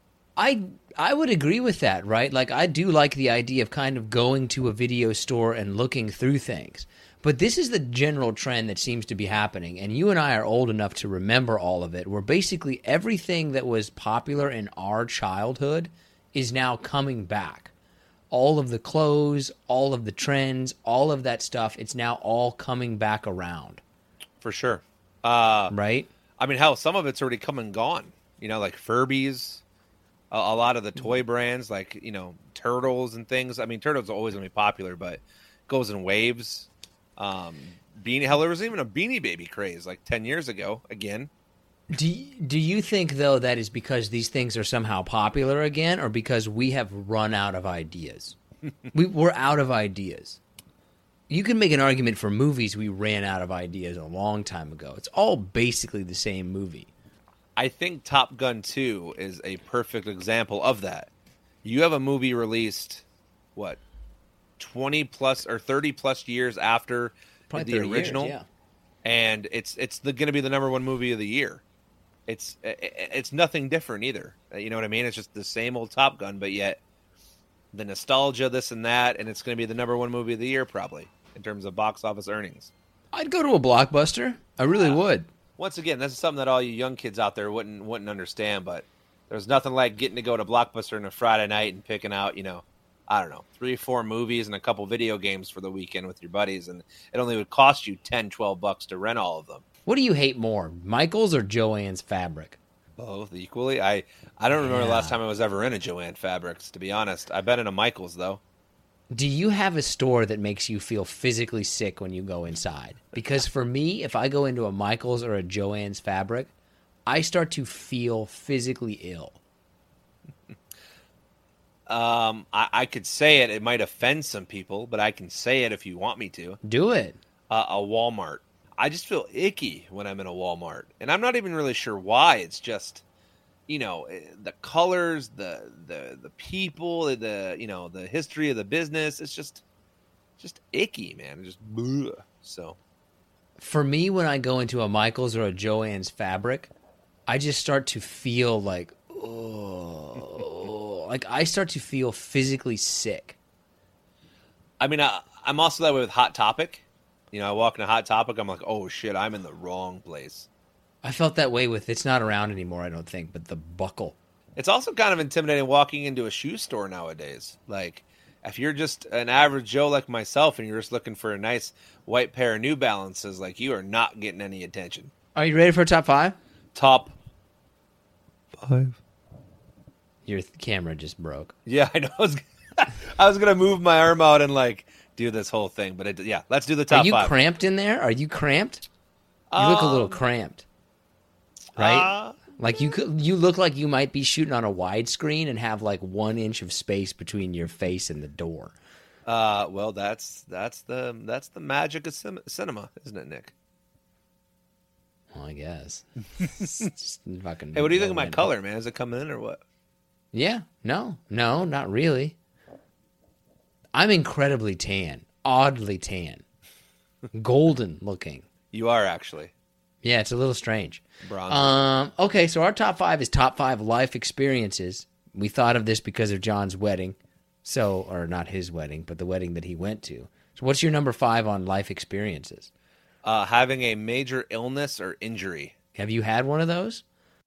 I I would agree with that, right? Like, I do like the idea of kind of going to a video store and looking through things. But this is the general trend that seems to be happening. And you and I are old enough to remember all of it, where basically everything that was popular in our childhood is now coming back. All of the clothes, all of the trends, all of that stuff, it's now all coming back around. For sure. Uh, right? I mean, hell, some of it's already come and gone. You know, like Furbies, a, a lot of the toy brands, like, you know, Turtles and things. I mean, Turtles are always going to be popular, but it goes in waves. Um, Beanie, hell, there was even a Beanie Baby craze like ten years ago, again. Do do you think, though, that is because these things are somehow popular again, or because we have run out of ideas? we, we're out of ideas. You can make an argument for movies we ran out of ideas a long time ago. It's all basically the same movie. I think Top Gun two is a perfect example of that. You have a movie released, what, twenty plus or thirty plus years after Probably the original, years, yeah. and it's it's going to be the number one movie of the year. It's it's nothing different either. You know what I mean? It's just the same old Top Gun, but yet the nostalgia, this and that, and it's going to be the number one movie of the year probably in terms of box office earnings. I'd go to a Blockbuster. I really uh, would. Once again, this is something that all you young kids out there wouldn't wouldn't understand, but there's nothing like getting to go to Blockbuster on a Friday night and picking out, you know, I don't know, three or four movies and a couple video games for the weekend with your buddies, and it only would cost you ten, twelve bucks to rent all of them. What do you hate more, Michaels or Joann's Fabric? Both equally. I, I don't remember Yeah. the last time I was ever in a Joann Fabrics, to be honest. I've been in a Michaels, though. Do you have a store that makes you feel physically sick when you go inside? Because for me, if I go into a Michaels or a Joann's Fabric, I start to feel physically ill. Um, I, I could say it. It might offend some people, but I can say it if you want me to. Do it. Uh, a Walmart. I just feel icky when I'm in a Walmart. And I'm not even really sure why. It's just, you know, the colors, the the the people, the, you know, the history of the business. It's just just icky, man. Just bleh. So For me, when I go into a Michaels or a Joann's Fabric, I just start to feel like, oh, like I start to feel physically sick. I mean, I, I'm also that way with Hot Topic. You know, I walk in a Hot Topic, I'm like, oh shit, I'm in the wrong place. I felt that way with, it's not around anymore, I don't think, but the Buckle. It's also kind of intimidating walking into a shoe store nowadays. Like, if you're just an average Joe like myself and you're just looking for a nice white pair of New Balances, like, you are not getting any attention. Are you ready for a top five? Top. Five. Your th- camera just broke. Yeah, I know. I was, I was going to move my arm out and, like, do this whole thing. But, it, yeah, let's do the top Are you five. cramped in there? Are you cramped? You look a little Um, cramped. Right? Uh, Like you could, you look like you might be shooting on a widescreen and have like one inch of space between your face and the door. uh, well, that's that's the that's the magic of cin- cinema, isn't it, Nick? Well, I guess. Just fucking Hey, what do you think of my low-end. color, man? Is it coming in or what? Yeah, no, no, not really. I'm incredibly tan, oddly tan, golden looking. You are actually Yeah, it's a little strange. bronze. Um, okay, so our top five is top five life experiences. We thought of this because of John's wedding. So, or not his wedding, but the wedding that he went to. So what's your number five on life experiences? Uh, having a major illness or injury. Have you had one of those?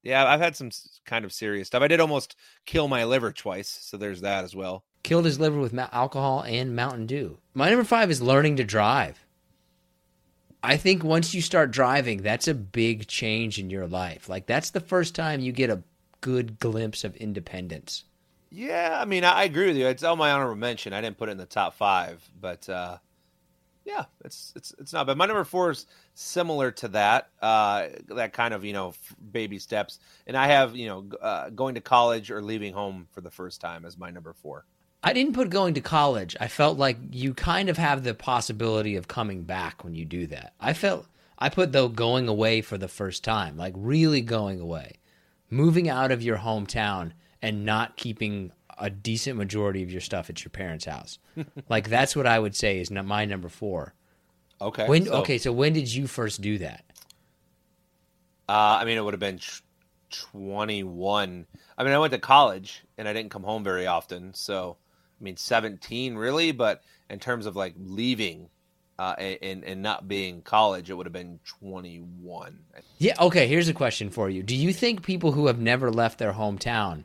Yeah, I've had some s- kind of serious stuff. I did almost kill my liver twice, so there's that as well. Killed his liver with ma- alcohol and Mountain Dew. My number five is learning to drive. I think once you start driving, that's a big change in your life. Like, that's the first time you get a good glimpse of independence. Yeah, I mean, I, I agree with you. It's on my honorable mention. I didn't put it in the top five, but uh, yeah, it's it's it's not bad. My number four is similar to that, uh, that kind of, you know, f- baby steps. And I have, you know, g- uh, going to college or leaving home for the first time as my number four. I didn't put going to college. I felt like you kind of have the possibility of coming back when you do that. I felt I put though going away for the first time, like really going away, moving out of your hometown and not keeping a decent majority of your stuff at your parents' house. Like, that's what I would say is not my number four. Okay. When so, okay, so when did you first do that? Uh, I mean, it would have been tr- twenty-one. I mean, I went to college and I didn't come home very often. So, I mean, seventeen really, but in terms of like leaving uh, and, and not being college, it would have been twenty-one. Yeah, okay, here's a question for you. Do you think people who have never left their hometown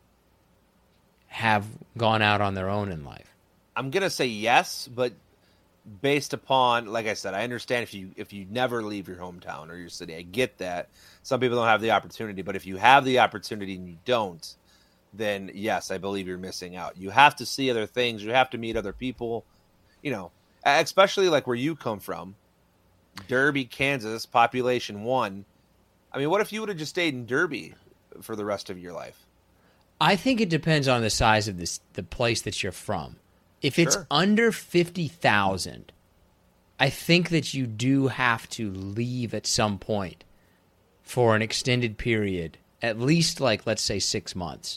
have gone out on their own in life? I'm going to say yes, but based upon, like I said, I understand if you if you never leave your hometown or your city. I get that. Some people don't have the opportunity, but if you have the opportunity and you don't, then yes, I believe you're missing out. You have to see other things. You have to meet other people, you know, especially like where you come from, Derby, Kansas, population one. I mean, what if you would have just stayed in Derby for the rest of your life? I think it depends on the size of this, the place that you're from. If it's Sure. under fifty thousand, I think that you do have to leave at some point for an extended period, at least like, let's say, six months.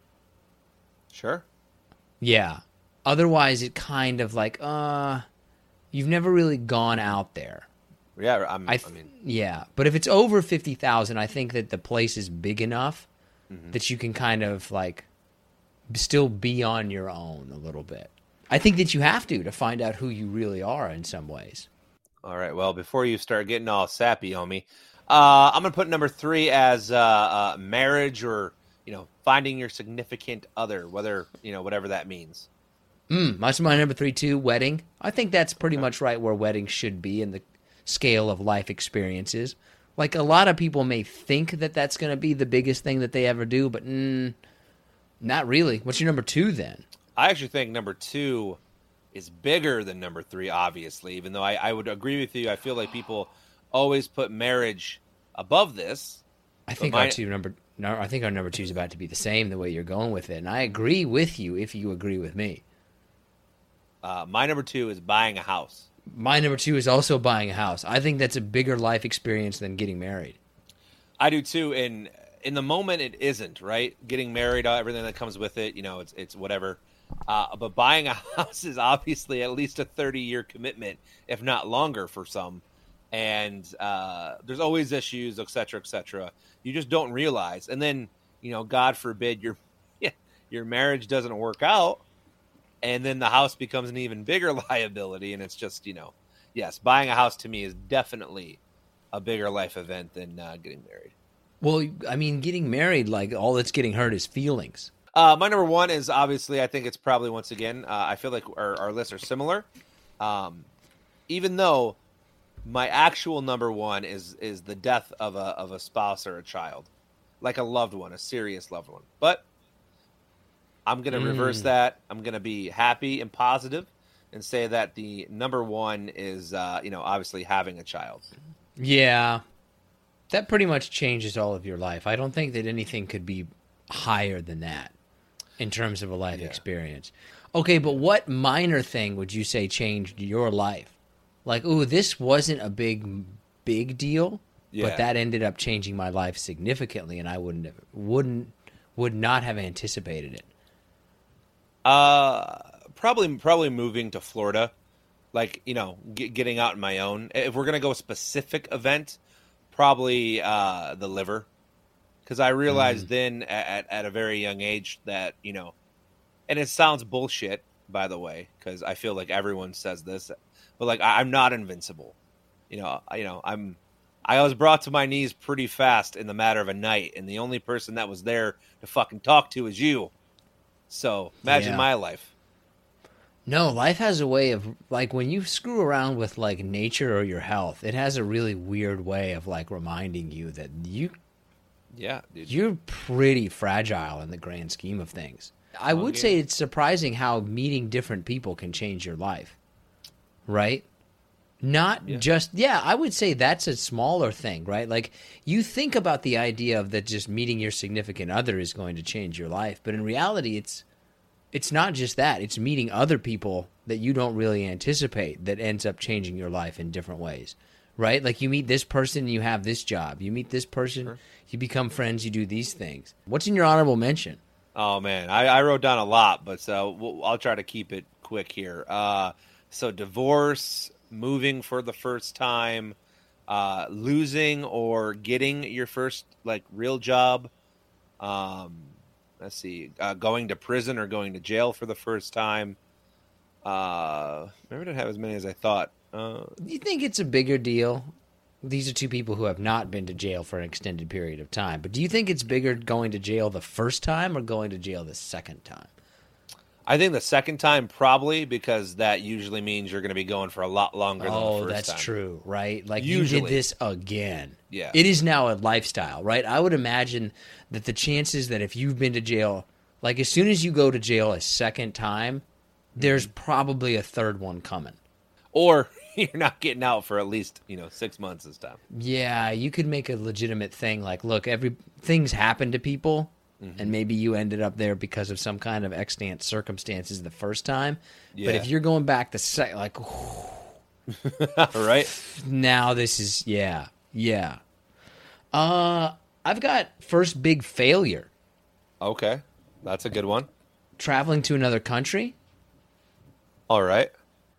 Sure. Yeah. Otherwise, it kind of like, uh, you've never really gone out there. Yeah, I'm, I, I, th- mean, yeah. But if it's over fifty thousand, I think that the place is big enough Mhm. that you can kind of like still be on your own a little bit. I think that you have to to find out who you really are in some ways. all right. Well, before you start getting all sappy on me, uh, I'm going to put number three as uh, uh, marriage or, you know, finding your significant other, whether, you know, whatever that means. Mm, that's my number three too, wedding. I think that's pretty much right where weddings should be in the scale of life experiences. Like, a lot of people may think that that's going to be the biggest thing that they ever do, but mm, not really. What's your number two then? I actually think number two is bigger than number three, obviously, even though I, I would agree with you. I feel like people always put marriage above this. I think my- our two number no, I think our number two is about to be the same the way you're going with it, and I agree with you if you agree with me. Uh, my number two is buying a house. My number two is also buying a house. I think that's a bigger life experience than getting married. I do too, and in the moment it isn't, right? Getting married, uh, everything that comes with it, you know, it's it's whatever. Uh, but buying a house is obviously at least a thirty-year commitment, if not longer for some. And uh, there's always issues, et cetera, et cetera. You just don't realize. And then, you know, God forbid your yeah, your marriage doesn't work out, and then the house becomes an even bigger liability. And it's just, you know, yes, buying a house to me is definitely a bigger life event than uh, getting married. Well, I mean, getting married, like, all that's getting hurt is feelings. Uh, my number one is obviously, I think it's probably, once again, uh, I feel like our, our lists are similar. Um, even though my actual number one is is the death of a of a spouse or a child, like a loved one, a serious loved one. But I'm going to Mm. reverse that. I'm going to be happy and positive and say that the number one is, uh, you know, obviously having a child. Yeah. That pretty much changes all of your life. I don't think that anything could be higher than that in terms of a life Yeah. experience. Okay, but what minor thing would you say changed your life? Like, ooh, this wasn't a big, big deal, Yeah. but that ended up changing my life significantly, and I wouldn't, have, wouldn't, would not have anticipated it. Uh, probably probably moving to Florida, like, you know, get, getting out on my own. If we're gonna go specific event, probably uh, the liver, because I realized Mm. then at at a very young age that, you know, and it sounds bullshit, by the way, because I feel like everyone says this, but like I, I'm not invincible. You know, I, you know, I'm I was brought to my knees pretty fast in the matter of a night, and the only person that was there to fucking talk to is you. So imagine Yeah. my life. No, life has a way of, like, when you screw around with, like, nature or your health, it has a really weird way of, like, reminding you that you, Yeah, dude. you're pretty fragile in the grand scheme of things. I Long would game. say it's surprising how meeting different people can change your life, right? Not Yeah. just, yeah, I would say that's a smaller thing, right? Like, you think about the idea of that just meeting your significant other is going to change your life, but in reality, it's it's not just that. It's meeting other people that you don't really anticipate that ends up changing your life in different ways, right? Like, you meet this person, you have this job. You meet this person, Sure. you become friends, you do these things. What's in your honorable mention? Oh man, I, I wrote down a lot, but so we'll, I'll try to keep it quick here. Uh, so divorce, moving for the first time, uh, losing or getting your first like real job. Um, let's see, uh, going to prison or going to jail for the first time. Uh, maybe I didn't have as many as I thought. Uh, Do you think it's a bigger deal? These are two people who have not been to jail for an extended period of time. But do you think it's bigger going to jail the first time or going to jail the second time? I think the second time probably because that usually means you're going to be going for a lot longer than the Oh, first that's time. true, right? Like, you Usually. did this again. Yeah. It is now a lifestyle, right? I would imagine that the chances that if you've been to jail, like, as soon as you go to jail a second time, there's probably a third one coming. Or you're not getting out for at least, you know, six months this time. Yeah, you could make a legitimate thing like, look, every things happen to people, Mm-hmm. and maybe you ended up there because of some kind of extant circumstances the first time. But Yeah. if you're going back the second, like, Right? now this is, yeah, yeah. Uh, I've got first big failure. Okay. That's a good one. Traveling to another country. All right.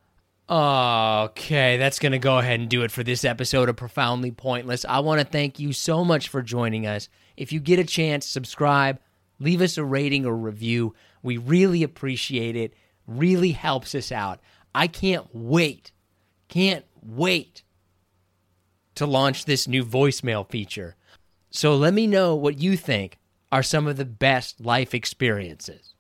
Okay, that's going to go ahead and do it for this episode of Profoundly Pointless. I want to thank you so much for joining us. If you get a chance, subscribe, leave us a rating or review. We really appreciate it. Really helps us out. I can't wait, can't wait to launch this new voicemail feature. So let me know what you think are some of the best life experiences.